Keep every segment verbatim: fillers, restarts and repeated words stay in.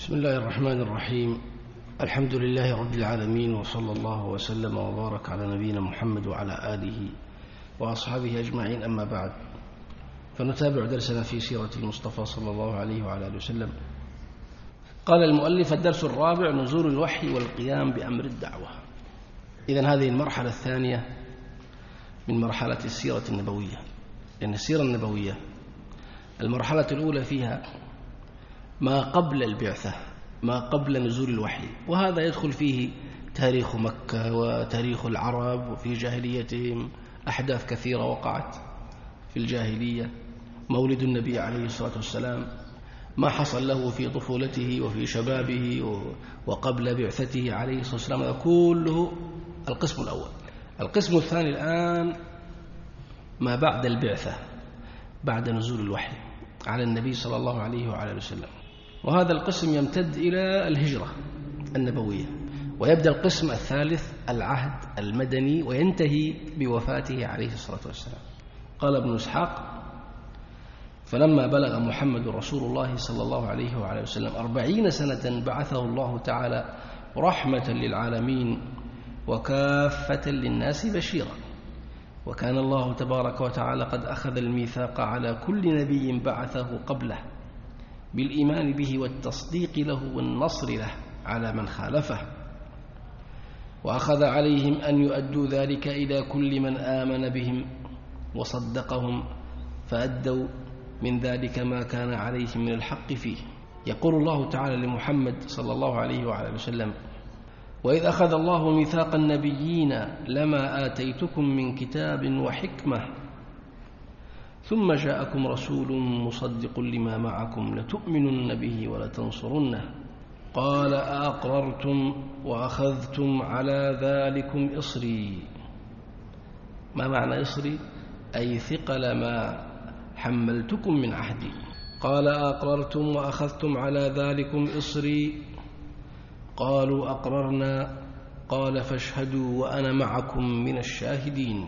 بسم الله الرحمن الرحيم. الحمد لله رب العالمين، وصلى الله وسلم وبارك على نبينا محمد وعلى آله وأصحابه أجمعين، أما بعد، فنتابع درسنا في سيرة المصطفى صلى الله عليه وعلى آله وسلم. قال المؤلف: الدرس الرابع: نزول الوحي والقيام بأمر الدعوة. إذن هذه المرحلة الثانية من مرحلة السيرة النبوية، لأن السيرة النبوية المرحلة الأولى فيها ما قبل البعثة، ما قبل نزول الوحي، وهذا يدخل فيه تاريخ مكة وتاريخ العرب وفي جاهليتهم أحداث كثيرة وقعت في الجاهلية، مولد النبي عليه الصلاة والسلام، ما حصل له في طفولته وفي شبابه وقبل بعثته عليه الصلاة والسلام، هذا كله القسم الأول. القسم الثاني الآن ما بعد البعثة، بعد نزول الوحي على النبي صلى الله عليه وعلى آله وسلم، وهذا القسم يمتد إلى الهجرة النبوية، ويبدأ القسم الثالث العهد المدني، وينتهي بوفاته عليه الصلاة والسلام. قال ابن إسحاق: فلما بلغ محمد رسول الله صلى الله عليه وعلى وسلم أربعين سنة بعثه الله تعالى رحمة للعالمين وكافة للناس بشيرا، وكان الله تبارك وتعالى قد أخذ الميثاق على كل نبي بعثه قبله بالإيمان به والتصديق له والنصر له على من خالفه، وأخذ عليهم أن يؤدوا ذلك إلى كل من آمن بهم وصدقهم، فأدوا من ذلك ما كان عليهم من الحق فيه. يقول الله تعالى لمحمد صلى الله عليه وعلى وسلم: وإذ أخذ الله ميثاق النبيين لما آتيتكم من كتاب وحكمة ثم جاءكم رسول مصدق لما معكم لتؤمنن به ولتنصرنه قال أأقررتم وأخذتم على ذلكم إصري. ما معنى إصري؟ أي ثقل ما حملتكم من عهدي. قال أأقررتم وأخذتم على ذلكم إصري قالوا أقررنا قال فاشهدوا وأنا معكم من الشاهدين.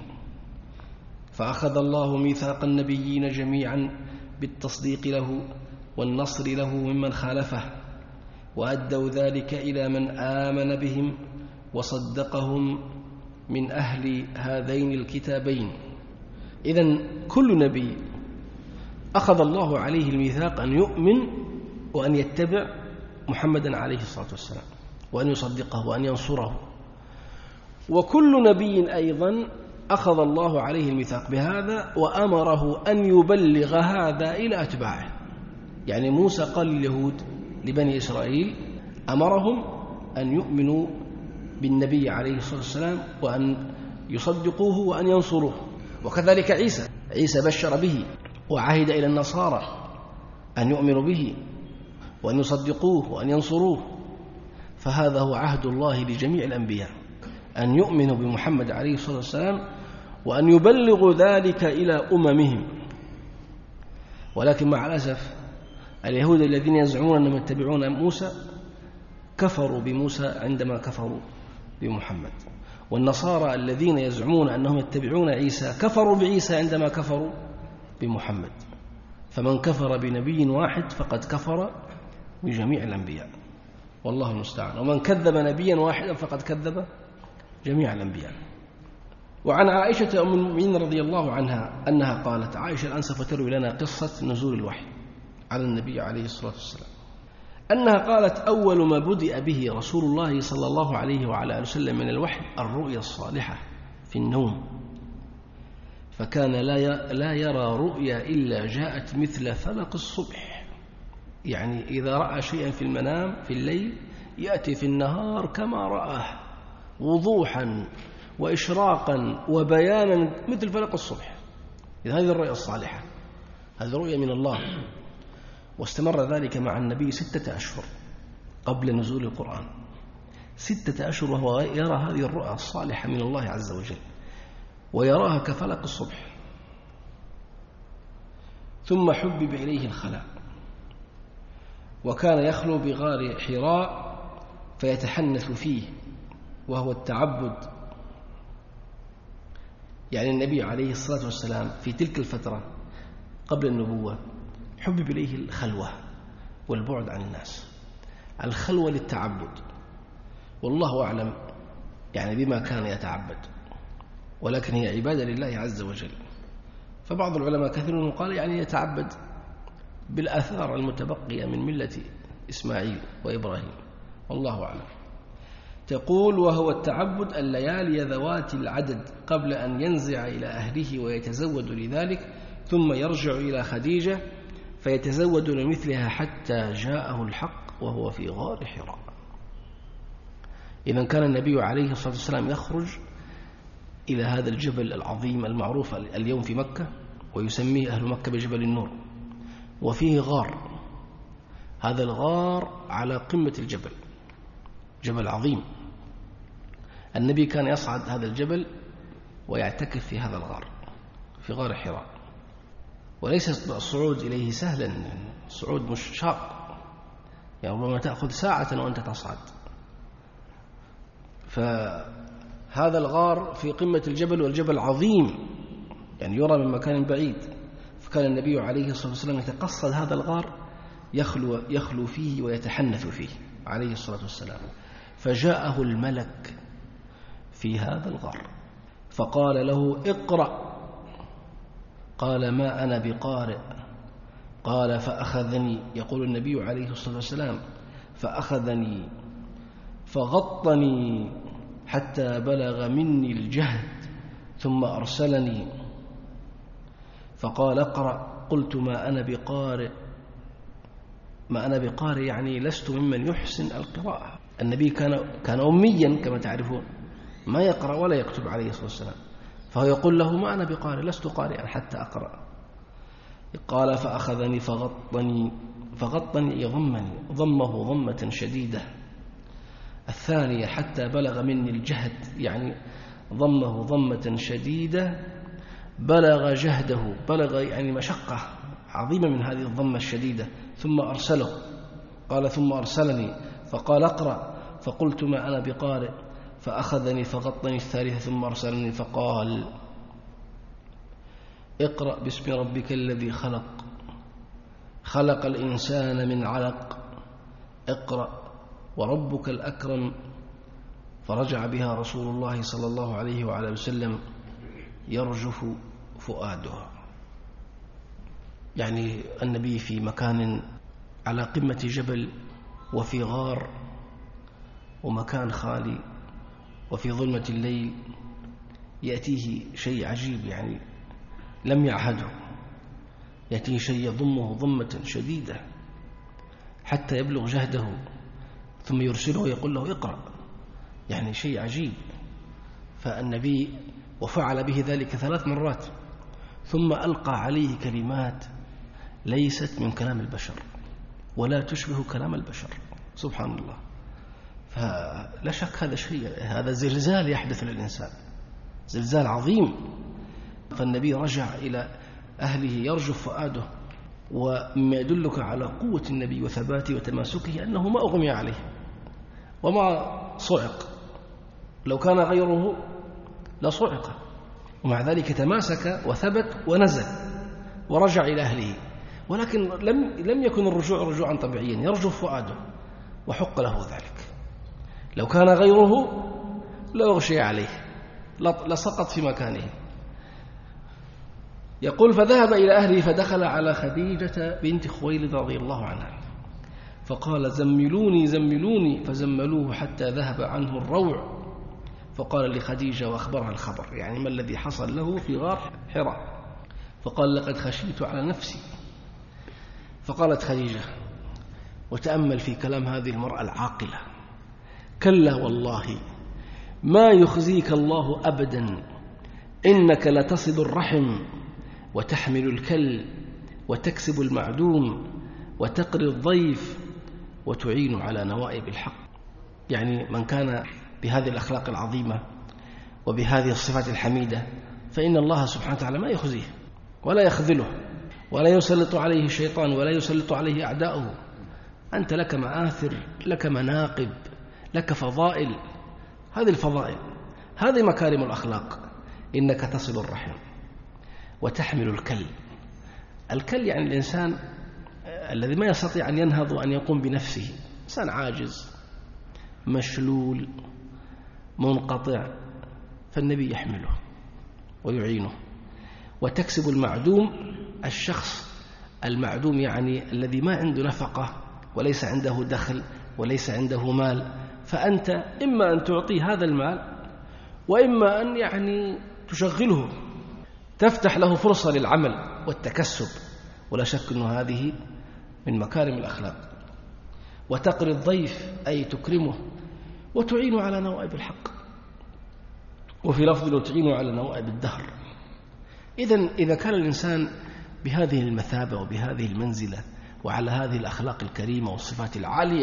فأخذ الله ميثاق النبيين جميعا بالتصديق له والنصر له ممن خالفه، وأدوا ذلك إلى من آمن بهم وصدقهم من أهل هذين الكتابين. إذن كل نبي أخذ الله عليه الميثاق أن يؤمن وأن يتبع محمدا عليه الصلاة والسلام، وأن يصدقه وأن ينصره. وكل نبي أيضا أخذ الله عليه الميثاق بهذا وأمره أن يبلغ هذا إلى أتباعه. يعني موسى قال لليهود لبني إسرائيل، أمرهم أن يؤمنوا بالنبي عليه الصلاة والسلام وأن يصدقوه وأن ينصروه. وكذلك عيسى عيسى بشر به وعهد إلى النصارى أن يؤمنوا به وأن يصدقوه وأن ينصروه. فهذا هو عهد الله لجميع الأنبياء، أن يؤمنوا بمحمد عليه الصلاة والسلام وأن يبلغوا ذلك إلى أممهم. ولكن مع الأسف اليهود الذين يزعمون أنهم يتبعون موسى كفروا بموسى عندما كفروا بمحمد، والنصارى الذين يزعمون أنهم يتبعون عيسى كفروا بعيسى عندما كفروا بمحمد. فمن كفر بنبي واحد فقد كفر بجميع الأنبياء، والله المستعان. ومن كذب نبيا واحدا فقد كذب جميع الأنبياء. وعن عائشة أم المؤمنين رضي الله عنها أنها قالت، عائشة الآن سوف تروي لنا قصة نزول الوحي على النبي عليه الصلاة والسلام، أنها قالت: أول ما بدأ به رسول الله صلى الله عليه وعلى آله وسلم من الوحي الرؤيا الصالحة في النوم، فكان لا يرى رؤيا إلا جاءت مثل فلق الصبح. يعني إذا رأى شيئا في المنام في الليل يأتي في النهار كما رآه وضوحا وإشراقا وبيانا مثل فلق الصبح. إذا هذه الرؤيا الصالحة، هذه رؤيا من الله. واستمر ذلك مع النبي ستة أشهر قبل نزول القرآن، ستة أشهر وهو يرى هذه الرؤيا الصالحة من الله عز وجل، ويراها كفلق الصبح. ثم حبب إليه الخلاء، وكان يخلو بغار حراء فيتحنث فيه، وهو التعبد. يعني النبي عليه الصلاة والسلام في تلك الفترة قبل النبوة حبب إليه الخلوة والبعد عن الناس، الخلوة للتعبد، والله أعلم يعني بما كان يتعبد، ولكن هي عبادة لله عز وجل. فبعض العلماء كثيرون قال يعني يتعبد بالآثار المتبقية من ملة إسماعيل وإبراهيم، والله أعلم. تقول: وهو التعبد الليالي ذوات العدد قبل أن ينزع إلى أهله ويتزود لذلك، ثم يرجع إلى خديجة فيتزود لمثلها حتى جاءه الحق وهو في غار حراء. إذن كان النبي عليه الصلاة والسلام يخرج إلى هذا الجبل العظيم المعروف اليوم في مكة، ويسميه أهل مكة بجبل النور، وفيه غار. هذا الغار على قمة الجبل، جبل عظيم. النبي كان يصعد هذا الجبل ويعتكف في هذا الغار، في غار حراء. وليس الصعود إليه سهلا، الصعود مش شاق، يعني ربما تأخذ ساعة وأنت تصعد. فهذا الغار في قمة الجبل، والجبل عظيم يعني يرى من مكان بعيد. فكان النبي عليه الصلاة والسلام يتقصد هذا الغار، يخلو, يخلو فيه ويتحنث فيه عليه الصلاة والسلام. فجاءه الملك في هذا الغار فقال له: اقرأ. قال: ما أنا بقارئ. قال: فأخذني، يقول النبي عليه الصلاة والسلام: فأخذني فغطني حتى بلغ مني الجهد، ثم أرسلني فقال: اقرأ. قلت: ما أنا بقارئ. ما أنا بقارئ يعني لست ممن يحسن القراءة. النبي كان كان أميا كما تعرفون، ما يقرأ ولا يكتب عليه الصلاة والسلام، فهو يقول له: ما أنا بقارئ، لست قارئا حتى أقرأ. قال: فأخذني فغطني فغطني يضمني ضمه ضمة شديدة. الثانية: حتى بلغ مني الجهد، يعني ضمه ضمة شديدة بلغ جهده، بلغ يعني مشقة عظيمة من هذه الضمة الشديدة. ثم أرسله، قال: ثم أرسلني فقال: اقرأ. فقلت: ما أنا بقارئ. فأخذني فغطني الثالثة ثم أرسلني فقال: اقرأ باسم ربك الذي خلق، خلق الإنسان من علق، اقرأ وربك الأكرم. فرجع بها رسول الله صلى الله عليه وعلى وسلم يرجف فؤاده. يعني النبي في مكان على قمة جبل، وفي غار، ومكان خالي، وفي ظلمة الليل، يأتيه شيء عجيب يعني لم يعهده، يأتيه شيء يضمه ضمة شديدة حتى يبلغ جهده، ثم يرسله ويقول له: اقرأ. يعني شيء عجيب. فالنبي وفعل به ذلك ثلاث مرات، ثم ألقى عليه كلمات ليست من كلام البشر ولا تشبه كلام البشر، سبحان الله. فلا شك هذا شيء، هذا زلزال يحدث للإنسان، زلزال عظيم. فالنبي رجع إلى أهله يرجف فؤاده. وما يدلك على قوة النبي وثباته وتماسكه أنه ما أغمي عليه وما صعق، لو كان غيره لصعق، ومع ذلك تماسك وثبت ونزل ورجع إلى أهله. ولكن لم لم يكن الرجوع رجوعا طبيعيا، يرجف فؤاده وحق له ذلك. لو كان غيره لأغشي عليه، لسقط في مكانه. يقول: فذهب إلى أهله فدخل على خديجة بنت خويلد رضي الله عنها فقال: زملوني زملوني، فزملوه حتى ذهب عنه الروع. فقال لخديجة وأخبرها الخبر، يعني ما الذي حصل له في غار حراء. فقال: لقد خشيت على نفسي. فقالت خديجة، وتأمل في كلام هذه المرأة العاقلة: كلا والله ما يخزيك الله أبدا، إنك لتصل الرحم وتحمل الكل وتكسب المعدوم وتقري الضيف وتعين على نوائب الحق. يعني من كان بهذه الأخلاق العظيمة وبهذه الصفات الحميدة فإن الله سبحانه وتعالى ما يخزيه ولا يخذله ولا يسلط عليه الشيطان ولا يسلط عليه أعداؤه. أنت لك مآثر، لك مناقب، لك فضائل. هذه الفضائل، هذه مكارم الأخلاق. إنك تصل الرحم وتحمل الكل. الكل يعني الإنسان الذي ما يستطيع أن ينهض وأن يقوم بنفسه، إنسان عاجز مشلول منقطع، فالنبي يحمله ويعينه. وتكسب المعدوم، الشخص المعدوم يعني الذي ما عنده نفقة وليس عنده دخل وليس عنده مال، فأنت إما أن تعطي هذا المال وإما أن يعني تشغله، تفتح له فرصة للعمل والتكسب. ولا شك أن هذه من مكارم الأخلاق. وتقري الضيف أي تكرمه وتعين على نوائب الحق، وفي لفظ وتعين على نوائب الدهر. إذن إذا كان الإنسان بهذه المثابة وبهذه المنزلة وعلى هذه الأخلاق الكريمة والصفات العالية،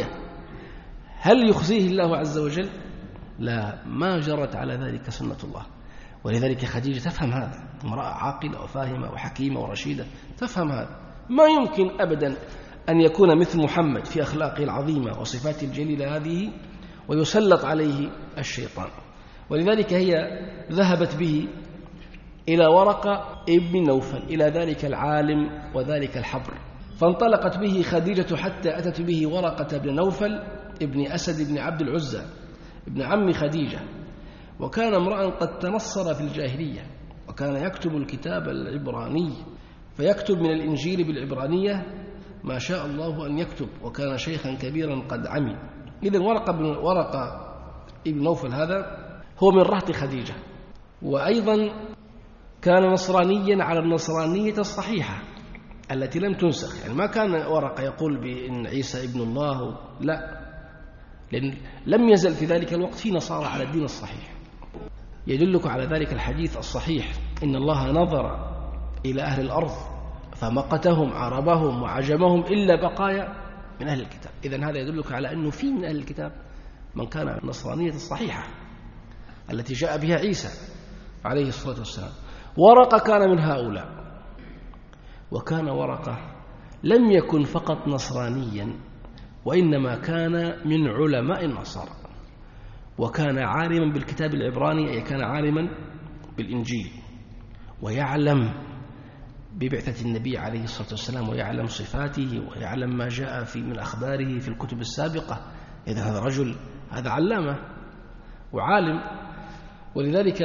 هل يخزيه الله عز وجل؟ لا، ما جرت على ذلك سنة الله. ولذلك خديجة تفهم هذا، امرأة عاقلة وفاهمة وحكيمة ورشيدة تفهم هذا. ما يمكن أبدا أن يكون مثل محمد في أخلاقه العظيمة وصفاته الجليلة هذه ويسلط عليه الشيطان. ولذلك هي ذهبت به إلى ورقة ابن نوفل، إلى ذلك العالم وذلك الحبر، فانطلقت به خديجة حتى أتت به ورقة بن نوفل ابن أسد بن عبد العزى ابن عم خديجة، وكان امرأ قد تنصر في الجاهلية، وكان يكتب الكتاب العبراني، فيكتب من الإنجيل بالعبرانية ما شاء الله أن يكتب، وكان شيخا كبيرا قد عمي. إذن ورقة بن ورقة ابن نوفل هذا هو من رهط خديجة، وأيضا كان نصرانيا على النصرانية الصحيحة التي لم تنسخ. يعني ما كان ورقة يقول بأن عيسى ابن الله، لا، لأن لم يزل في ذلك الوقت في نصارى على الدين الصحيح. يدلك على ذلك الحديث الصحيح: إن الله نظر إلى أهل الأرض فمقتهم عربهم وعجمهم إلا بقايا من أهل الكتاب. إذن هذا يدلك على أنه في من أهل الكتاب من كان على النصرانية الصحيحة التي جاء بها عيسى عليه الصلاة والسلام. ورقة كان من هؤلاء، وكان ورقة لم يكن فقط نصرانيا، وإنما كان من علماء النصارى، وكان عالما بالكتاب العبراني، أي كان عالما بالإنجيل، ويعلم ببعثة النبي عليه الصلاة والسلام، ويعلم صفاته، ويعلم ما جاء في من أخباره في الكتب السابقة. إذا هذا رجل، هذا علامة وعالم. ولذلك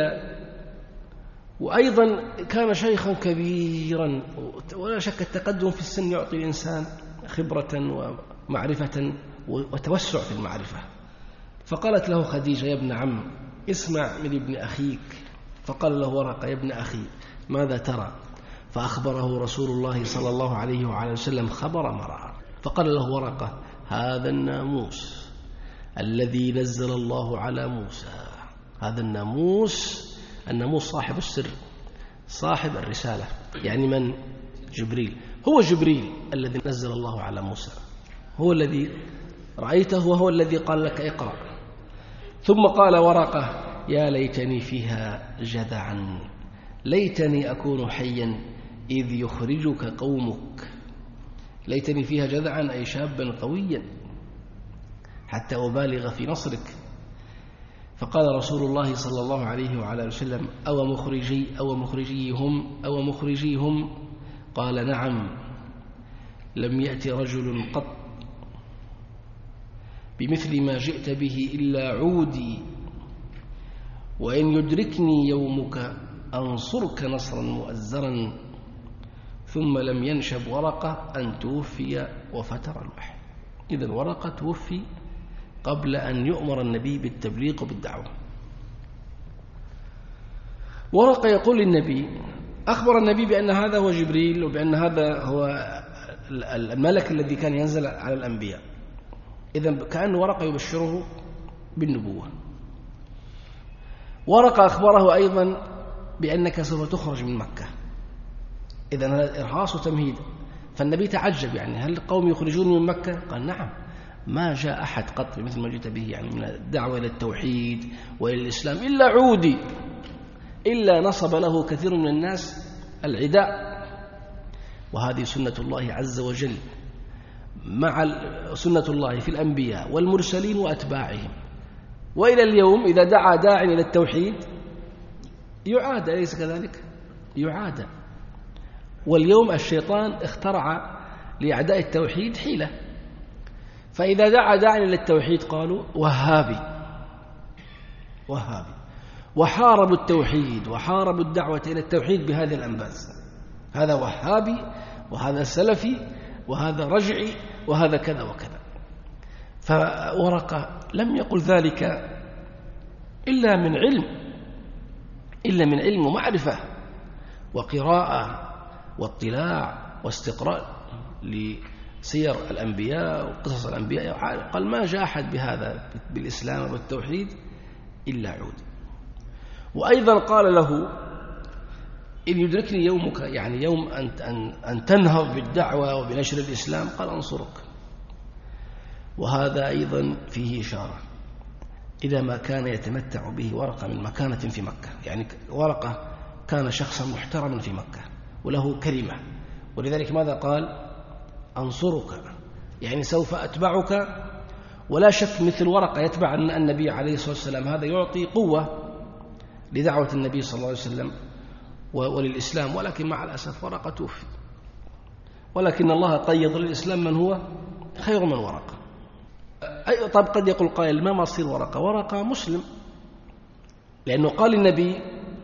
وأيضا كان شيخا كبيرا، ولا شك التقدم في السن يعطي الإنسان خبرة ومعرفة وتوسع في المعرفة. فقالت له خديجة: يا ابن عم، اسمع من ابن أخيك. فقال له ورقة: يا ابن أخي، ماذا ترى؟ فأخبره رسول الله صلى الله عليه وعلى وسلم خبر ما رأى. فقال له ورقة: هذا الناموس الذي نزل الله على موسى. هذا الناموس، الناموس صاحب السر، صاحب الرسالة، يعني من؟ جبريل. هو جبريل الذي نزل الله على موسى، هو الذي رأيته، وهو الذي قال لك اقرأ. ثم قال ورقة: يا ليتني فيها جذعا، ليتني أكون حيا إذ يخرجك قومك. ليتني فيها جذعا أي شابا قويا حتى أبالغ في نصرك. فقال رسول الله صلى الله عليه وعلى وسلم: أو مخرجي أو مخرجيهم أو مخرجيهم؟ قال: نعم، لم يأتي رجل قط بمثل ما جئت به إلا عودي، وإن يدركني يومك أنصرك نصرا مؤزرا. ثم لم ينشب ورقة أن توفي وفتر الوحي. إذن ورقة توفي قبل أن يؤمر النبي بالتبليغ وبالدعوة. ورقة يقول للنبي، أخبر النبي بأن هذا هو جبريل، وبأن هذا هو الملك الذي كان ينزل على الأنبياء. إذن كأن ورقة يبشره بالنبوة. ورقة أخبره أيضا بأنك سوف تخرج من مكة. إذن هذا إرهاص وتمهيد. فالنبي تعجب، يعني هل القوم يخرجون من مكة؟ قال: نعم، ما جاء أحد قط مثل ما جئت به، يعني من الدعوة إلى التوحيد وإلى الإسلام، إلا عودي، إلا نصب له كثير من الناس العداء. وهذه سنة الله عز وجل، مع سنة الله في الأنبياء والمرسلين وأتباعهم. وإلى اليوم إذا دعا داع إلى التوحيد يعاد، أليس كذلك؟ يعاد. واليوم الشيطان اخترع لأعداء التوحيد حيلة، فإذا دعا داع إلى التوحيد قالوا وهابي وهابي، وحاربوا التوحيد وحاربوا الدعوة إلى التوحيد بهذه الأنباز، هذا وهابي وهذا سلفي وهذا رجعي وهذا كذا وكذا. فورقة لم يقل ذلك إلا من علم إلا من علم ومعرفة وقراءة واطلاع واستقراء لسير الأنبياء وقصص الأنبياء. قال ما جاء أحد بهذا بالإسلام والتوحيد إلا عود. وأيضا قال له إن يدركني يومك، يعني يوم أن, أن, أن تنهض بالدعوة وبنشر الإسلام، قال أنصرك. وهذا أيضا فيه إشارة إذا ما كان يتمتع به ورقة من مكانة في مكة، يعني ورقة كان شخصا محترما في مكة وله كلمة، ولذلك ماذا قال؟ أنصرك، يعني سوف أتبعك. ولا شك مثل ورقة يتبع النبي عليه الصلاة والسلام، هذا يعطي قوة لدعوة النبي صلى الله عليه وسلم وللإسلام. ولكن مع الأسف ورقة توفي، ولكن الله قيض للإسلام من هو خير من ورقة. أي طب قد يقول قائل ما مصير ورقة؟ ورقة مسلم، لأنه قال النبي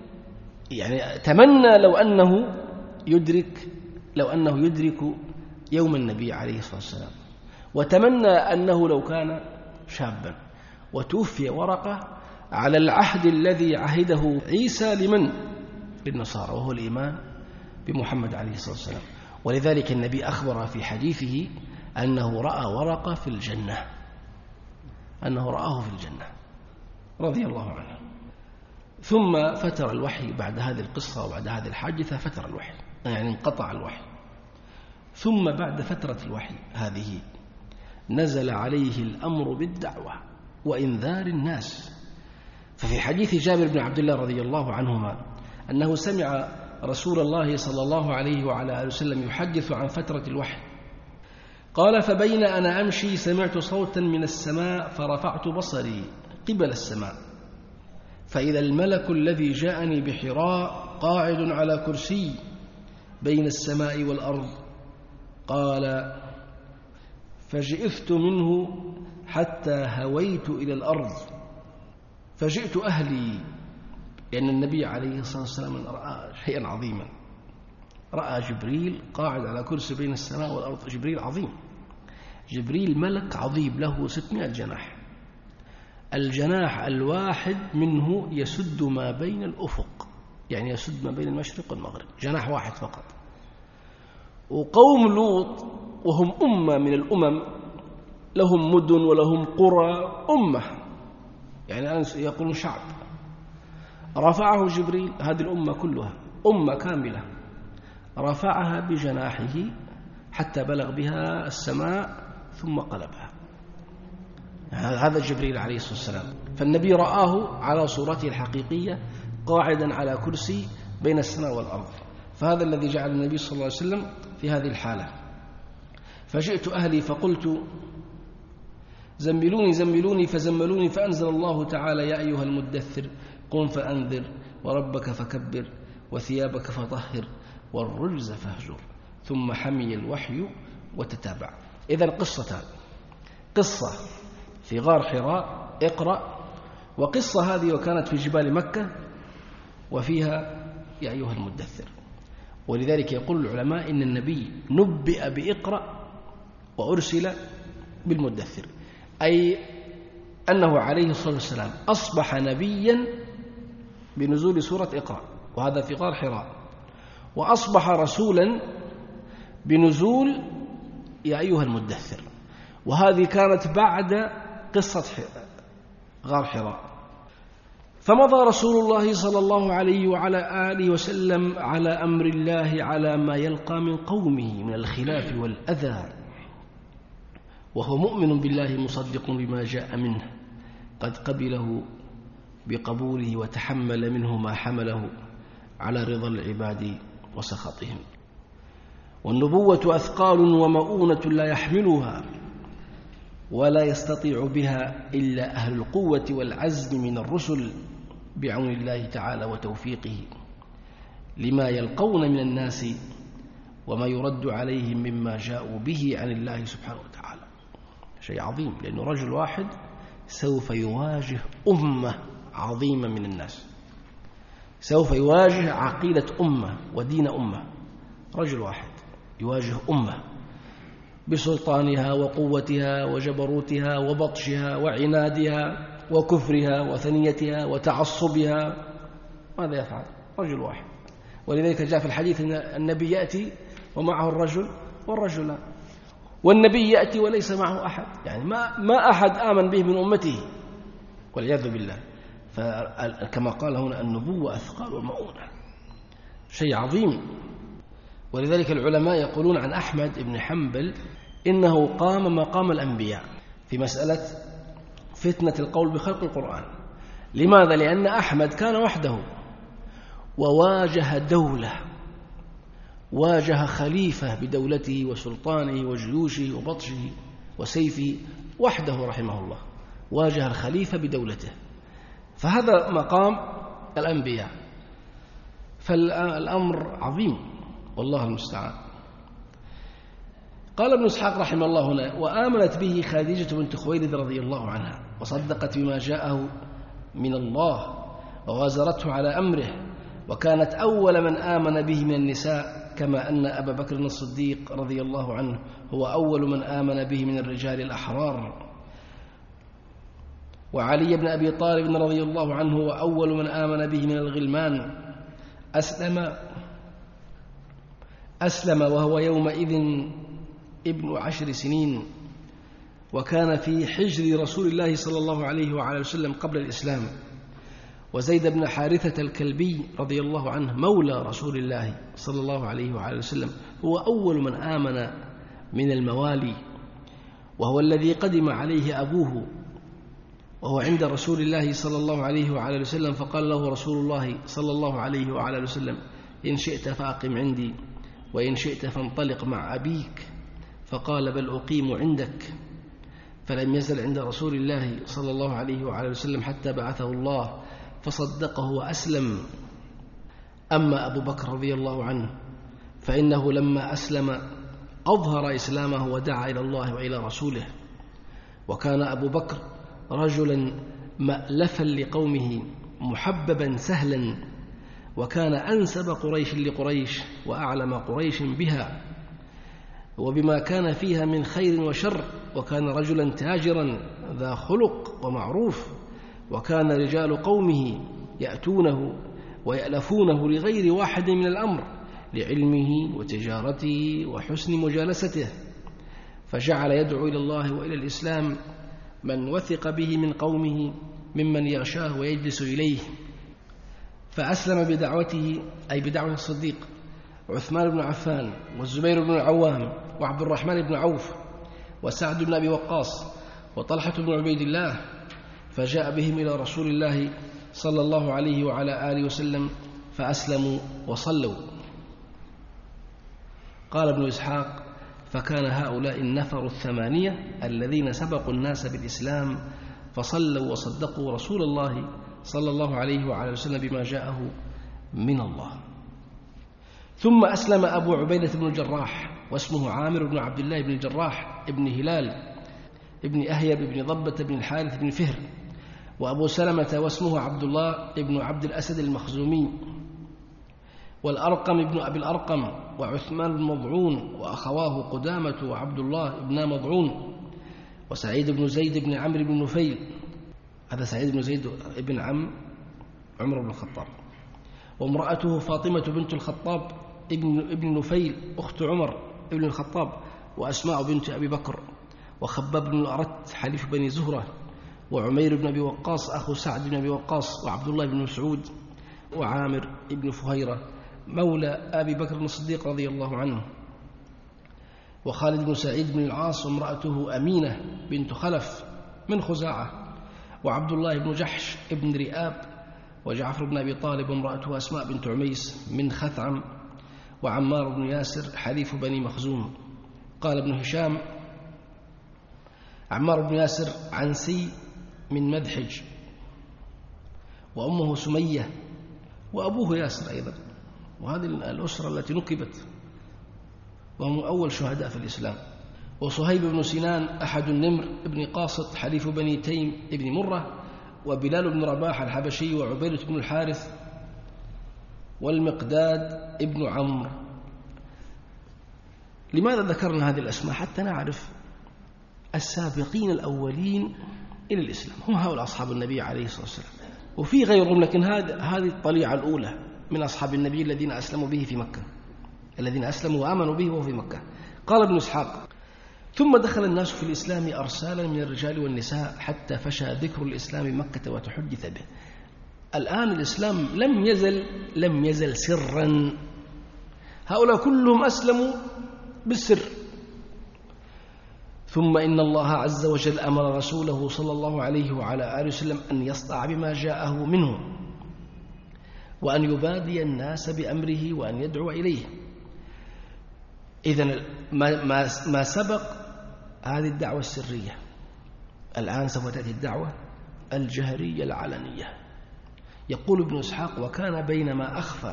يعني تمنى لو أنه يدرك لو أنه يدرك يوم النبي عليه الصلاة والسلام، وتمنى أنه لو كان شابا. وتوفي ورقة على العهد الذي عهده عيسى لمن؟ للنصارى، وهو الإيمان بمحمد عليه الصلاة والسلام. ولذلك النبي أخبر في حديثه أنه رأى ورقة في الجنة، أنه رآه في الجنة رضي الله عنه. ثم فتر الوحي بعد هذه القصة وبعد هذه الحادثة، فتر الوحي يعني انقطع الوحي. ثم بعد فترة الوحي هذه نزل عليه الأمر بالدعوة وإنذار الناس. ففي حديث جابر بن عبد الله رضي الله عنهما أنه سمع رسول الله صلى الله عليه وعلى آله وسلم يحدث عن فترة الوحي، قال فبين أنا أمشي سمعت صوتا من السماء فرفعت بصري قبل السماء فإذا الملك الذي جاءني بحراء قاعد على كرسي بين السماء والأرض. قال فجئفت منه حتى هويت إلى الأرض فجئت أهلي، لأن النبي عليه الصلاة والسلام رأى شيئا عظيما، رأى جبريل قاعد على كرسي بين السماء والأرض. جبريل عظيم، جبريل ملك عظيم له ستمائة جناح، الجناح الواحد منه يسد ما بين الأفق، يعني يسد ما بين المشرق والمغرب، جناح واحد فقط. وقوم لوط وهم أمة من الأمم، لهم مدن ولهم قرى، أمة يعني الآن يقولون شعب، رفعه جبريل هذه الأمة كلها أمة كاملة، رفعها بجناحه حتى بلغ بها السماء ثم قلبها. هذا جبريل عليه الصلاة والسلام. فالنبي رآه على صورته الحقيقية قاعدا على كرسي بين السماء والأرض. فهذا الذي جعل النبي صلى الله عليه وسلم في هذه الحالة. فجئت أهلي فقلت زملوني زملوني فزملوني، فأنزل الله تعالى يا أيها المدثر قم فأنذر وربك فكبر وثيابك فطهر والرجز فاهجر. ثم حمي الوحي وتتابع. إذن قصتان، قصة في غار حراء اقرأ، وقصة هذه وكانت في جبال مكة وفيها يا أيها المدثر. ولذلك يقول العلماء إن النبي نبئ بإقرأ وأرسل بالمدثر، أي أنه عليه الصلاة والسلام أصبح نبيا بنزول سورة اقرأ، وهذا في غار حراء، وأصبح رسولا بنزول يا أيها المدثر، وهذه كانت بعد قصة غار حراء. فمضى رسول الله صلى الله عليه وعلى آله وسلم على أمر الله على ما يلقى من قومه من الخلاف والأذى، وهو مؤمن بالله مصدق بما جاء منه، قد قبله بقبوله وتحمل منه ما حمله على رضا العباد وسخطهم. والنبوة أثقال ومؤونة لا يحملها ولا يستطيع بها إلا أهل القوة والعزم من الرسل بعون الله تعالى وتوفيقه لما يلقون من الناس وما يرد عليهم مما جاءوا به عن الله سبحانه وتعالى. شيء عظيم، لأنه رجل واحد سوف يواجه أمة عظيمة من الناس، سوف يواجه عقيدة أمة ودين أمة. رجل واحد يواجه أمة بسلطانها وقوتها وجبروتها وبطشها وعنادها وكفرها وثنيتها وتعصبها. ماذا يفعل؟ رجل واحد. ولذلك جاء في الحديث أن النبي يأتي ومعه الرجل والرجلان، والنبي يأتي وليس معه أحد، يعني ما ما أحد آمن به من أمته والعياذ بالله. فكما قال هنا النبوة أثقال ومؤونة، شيء عظيم. ولذلك العلماء يقولون عن أحمد بن حنبل إنه قام مقام الأنبياء في مسألة فتنة القول بخلق القرآن. لماذا؟ لأن أحمد كان وحده وواجه دولة، واجه خليفة بدولته وسلطانه وجيوشه وبطشه وسيفه وحده رحمه الله، واجه الخليفة بدولته. فهذا مقام الأنبياء، فالأمر عظيم والله المستعان. قال ابن إسحاق رحمه الله هنا: وآمنت به خديجة بنت خويلد رضي الله عنها، وصدقت بما جاءه من الله ووازرته على أمره، وكانت أول من آمن به من النساء، كما أن أبا بكر الصديق رضي الله عنه هو أول من آمن به من الرجال الأحرار، وعلي بن أبي طالب رضي الله عنه هو أول من آمن به من الغلمان. أسلم أسلم وهو يومئذ ابن عشر سنين، وكان في حجر رسول الله صلى الله عليه وعلى وسلم قبل الإسلام. وزيد بن حارثة الكلبي رضي الله عنه مولى رسول الله صلى الله عليه وعلى وسلم هو أول من آمن من الموالي، وهو الذي قدم عليه أبوه وهو عند رسول الله صلى الله عليه وعلى وسلم، فقال له رسول الله صلى الله عليه وعلى وسلم: إن شئت فأقم عندي، وإن شئت فانطلق مع أبيك. فقال: بل أقيم عندك. فلم يزل عند رسول الله صلى الله عليه وعلى وسلم حتى بعثه الله فصدقه وأسلم. أما أبو بكر رضي الله عنه فإنه لما أسلم أظهر إسلامه ودعا إلى الله وإلى رسوله، وكان أبو بكر رجلا مألفا لقومه محببا سهلا، وكان أنسب قريش لقريش وأعلم قريش بها وبما كان فيها من خير وشر، وكان رجلا تاجرا ذا خلق ومعروف، وكان رجال قومه يأتونه ويألفونه لغير واحد من الأمر لعلمه وتجارته وحسن مجالسته، فجعل يدعو إلى الله وإلى الإسلام من وثق به من قومه ممن يغشاه ويجلس إليه. فأسلم بدعوته أي بدعوة الصديق عثمان بن عفان والزبير بن العوام وعبد الرحمن بن عوف وسعد بن أبي وقاص وطلحة بن عبيد الله، فجاء بهم إلى رسول الله صلى الله عليه وعلى آله وسلم فأسلموا وصلوا. قال ابن إسحاق: فكان هؤلاء النفر الثمانية الذين سبقوا الناس بالإسلام فصلوا وصدقوا رسول الله صلى الله عليه وعلى وسلم بما جاءه من الله. ثم أسلم أبو عبيدة بن الجراح واسمه عامر بن عبد الله بن الجراح ابن هلال ابن أهيب ابن ضبة بن الحارث بن فهر، وأبو سلمة واسمه عبد الله ابن عبد الأسد المخزومي، والأرقم ابن أبي الأرقم، وعثمان بن مضعون وأخواه قدامة وعبد الله ابن مضعون، وسعيد بن زيد بن عمرو بن نفيل، هذا سعيد بن زيد ابن عم عمر بن الخطاب، وامرأته فاطمة بنت الخطاب ابن ابن نفيل أخت عمر ابن الخطاب، وأسماء بنت أبي بكر، وخباب بن الأرت حليف بني زهرة، وعمير بن أبي وقاص أخو سعد بن أبي وقاص، وعبد الله بن مسعود، وعامر بن فهيرة مولى أبي بكر الصديق رضي الله عنه، وخالد بن سعيد بن العاص وامرأته أمينة بنت خلف من خزاعة، وعبد الله بن جحش ابن رئاب، وجعفر بن أبي طالب وامرأته أسماء بنت عميس من خثعم، وعمار بن ياسر حليف بني مخزوم. قال ابن هشام: عمار بن ياسر عنسي من مدحج، وأمه سمية، وأبوه ياسر أيضا، وهذه الأسرة التي نكبت وهم أول شهداء في الإسلام. وصهيب بن سنان أحد النمر بن قاسط حليف بني تيم بن مرة، وبلال بن رباح الحبشي، وعبيدة بن الحارث، والمقداد ابن عمرو. لماذا ذكرنا هذه الأسماء؟ حتى نعرف السابقين الأولين إلى الإسلام هم هؤلاء أصحاب النبي عليه الصلاة والسلام، وفي غيرهم، لكن هذه الطليعة الأولى من أصحاب النبي الذين أسلموا به في مكة، الذين أسلموا وآمنوا به وهو في مكة. قال ابن إسحاق: ثم دخل الناس في الإسلام أرسالا من الرجال والنساء حتى فشى ذكر الإسلام مكة وتحدث به. الآن الإسلام لم يزل لم يزل سرا، هؤلاء كلهم أسلموا بالسر. ثم إن الله عز وجل أمر رسوله صلى الله عليه وعلى آله وسلم أن يصدع بما جاءه منه، وأن يبادي الناس بأمره، وأن يدعو إليه. إذن ما, ما, ما سبق هذه الدعوة السرية، الآن سوف تأتي الدعوة الجهرية العلنية. يقول ابن إسحاق: وكان بينما أخفى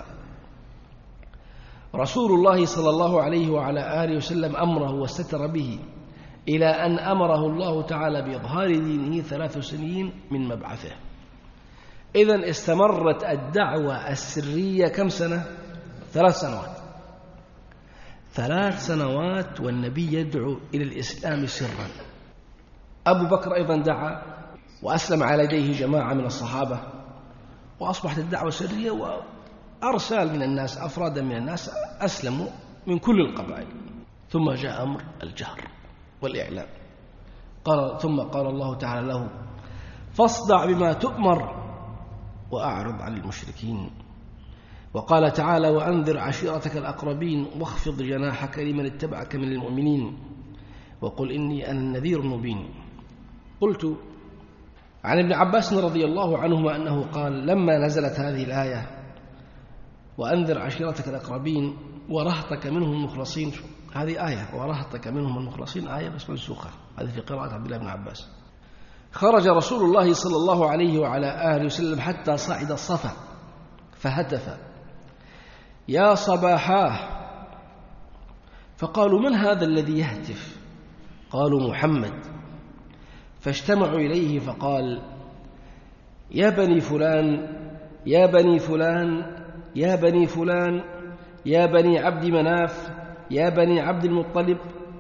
رسول الله صلى الله عليه وعلى آله وسلم أمره واستتر به إلى أن أمره الله تعالى بإظهار دينه ثلاث سنين من مبعثه. إذن استمرت الدعوة السرية كم سنة؟ ثلاث سنوات ثلاث سنوات والنبي يدعو إلى الإسلام سرا. أبو بكر أيضا دعا وأسلم على يديه جماعة من الصحابة، وأصبحت الدعوة سرية، وأرسال من الناس، أفرادا من الناس أسلموا من كل القبائل. ثم جاء أمر الجهر والإعلام. قال ثم قال الله تعالى له: فاصدع بما تؤمر وأعرض عن المشركين. وقال تعالى: وأنذر عشيرتك الأقربين واخفض جناحك لمن اتبعك من المؤمنين وقل إني أنا النذير المبين. قلت عن ابن عباس رضي الله عنهما أنه قال: لما نزلت هذه الآية وأنذر عشيرتك الأقربين ورهطك منهم المخلصين، هذه آية، ورهطك منهم المخلصين آية بس منسوخة، هذه في قراءة عبد الله بن عباس. خرج رسول الله صلى الله عليه وعلى آله وسلم حتى صعد الصفا فهتف: يا صباحاه. فقالوا: من هذا الذي يهتف؟ قالوا: محمد. فاجتمعوا إليه فقال: يا بني فلان يا بني فلان يا بني فلان يا بني عبد مناف يا بني عبد المطلب.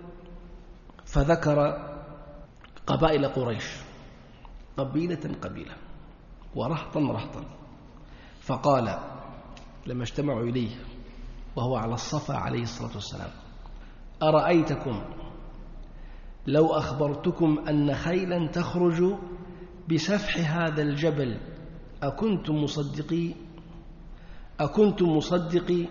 فذكر قبائل قريش، قبيلة قبيلة ورهطا رهطا. فقال لما اجتمعوا إليه وهو على الصفا عليه الصلاة والسلام: أرأيتكم لو أخبرتكم أن خيلا تخرج بسفح هذا الجبل أكنتم مصدقي أكنتم مصدقي؟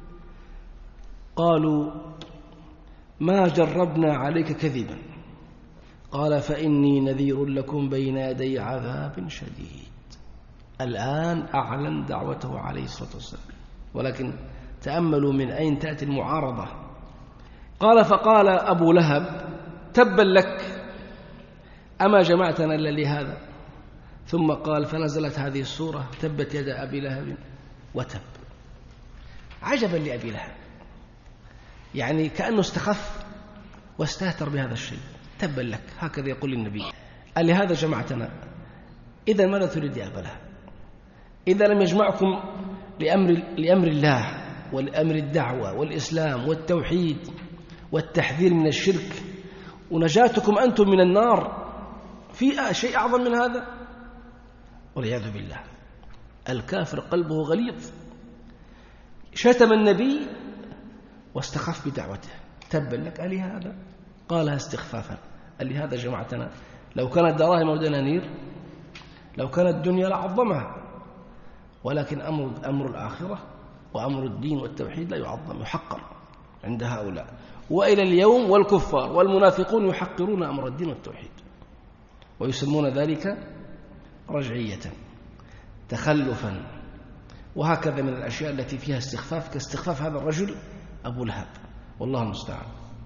قالوا: ما جربنا عليك كذبا. قال: فإني نذير لكم بين يدي عذاب شديد. الآن أعلن دعوته عليه الصلاة والسلام، ولكن تأملوا من أين تأتي المعارضة. قال: فقال أبو لهب: تبا لك، أما جمعتنا إلا لهذا؟ ثم قال: فنزلت هذه السورة: تبت يد أبي لهب وتب. عجبا لأبي لهب، يعني كأنه استخف واستهتر بهذا الشيء. تبا لك، هكذا يقول النبي: ألهذا جمعتنا؟ إذا ماذا تريد يا أبا لهب؟ إذا لم يجمعكم لأمر, لأمر الله والأمر الدعوة والإسلام والتوحيد والتحذير من الشرك ونجاتكم أنتم من النار، في شيء أعظم من هذا؟ والعياذ بالله. الكافر قلبه غليظ، شتم النبي واستخف بدعوته. تبا لك، ألي هذا؟ قالها استخفافا: ألي هذا جمعتنا؟ لو كانت دراهم ودنانير، لو كانت الدنيا لعظمها، ولكن أمر, أمر الآخرة وأمر الدين والتوحيد لا يعظم، يحقر عند هؤلاء. وإلى اليوم والكفار والمنافقون يحقرون أمر الدين والتوحيد، ويسمون ذلك رجعية، تخلفا، وهكذا من الأشياء التي فيها استخفاف، كاستخفاف هذا الرجل أبو لهب، والله المستعان.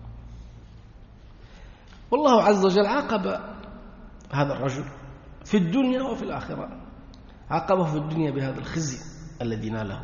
والله عز وجل عاقب هذا الرجل في الدنيا وفي الآخرة. عاقبه في الدنيا بهذا الخزي الذي ناله،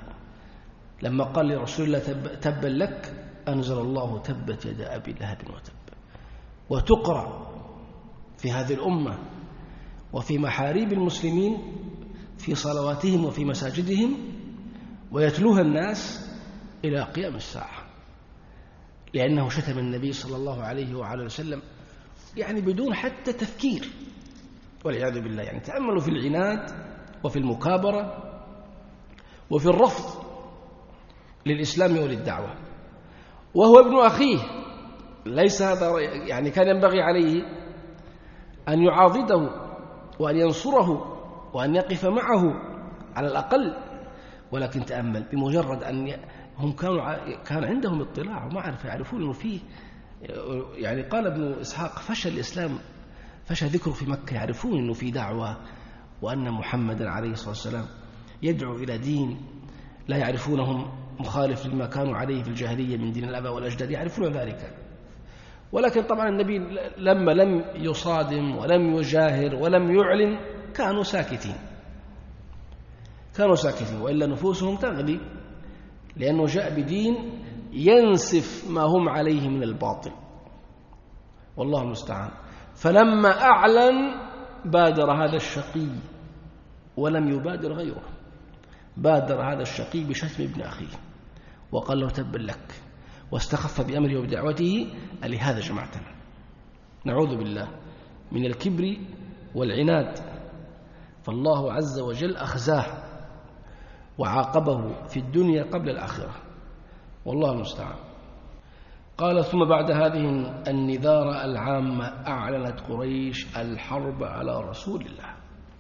لما قال لرسول الله: تبا لك، أنزل الله: تبت يد أبي لهب وتب. وتقرأ في هذه الأمة وفي محاريب المسلمين في صلواتهم وفي مساجدهم، ويتلوها الناس إلى قيام الساعة، لأنه شتم النبي صلى الله عليه وعلى وسلم يعني بدون حتى تفكير والعياذ بالله. يعني تأملوا في العناد وفي المكابرة وفي الرفض للإسلام وللدعوة، وهو ابن أخيه. ليس هذا يعني كان ينبغي عليه أن يعاضده وأن ينصره وأن يقف معه على الأقل، ولكن تأمل بمجرد أن هم كانوا كان عندهم اطلاع ومعرفة، يعرفون أنه فيه، يعني قال ابن إسحاق فشى الإسلام، فشى ذكره في مكة، يعرفون أنه في دعوة وأن محمدا عليه الصلاة والسلام يدعو إلى دين لا يعرفونهم مخالف لما كانوا عليه في الجاهلية من دين الآباء والأجداد، يعرفون ذلك. ولكن طبعا النبي لما لم يصادم ولم يجاهر ولم يعلن كانوا ساكتين، كانوا ساكتين، وإلا نفوسهم تغلي، لأنه جاء بدين ينسف ما هم عليه من الباطل، والله المستعان. فلما أعلن بادر هذا الشقي ولم يبادر غيره، بادر هذا الشقي بشتم ابن أخيه وقال له تبا لك، واستخف بأمره وبدعوته، لهذا جمعتنا. نعوذ بالله من الكبر والعناد، فالله عز وجل أخزاه وعاقبه في الدنيا قبل الآخرة، والله المستعان. قال ثم بعد هذه النذارة العامة أعلنت قريش الحرب على رسول الله.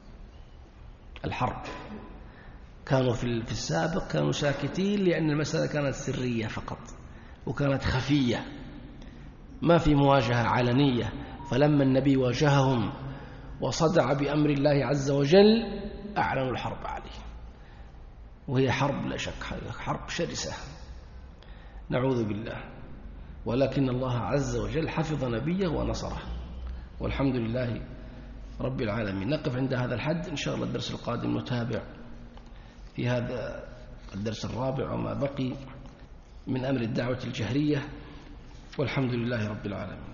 الحرب كانوا في السابق كانوا ساكتين لأن المسألة كانت سرية فقط وكانت خفية، ما في مواجهة علنية. فلما النبي واجههم وصدع بأمر الله عز وجل أعلنوا الحرب عليه، وهي حرب لا شك حرب شرسة، نعوذ بالله. ولكن الله عز وجل حفظ نبيه ونصره، والحمد لله رب العالمين. نقف عند هذا الحد، إن شاء الله الدرس القادم نتابع في هذا الدرس الرابع وما بقي من أمر الدعوة الجهرية، والحمد لله رب العالمين.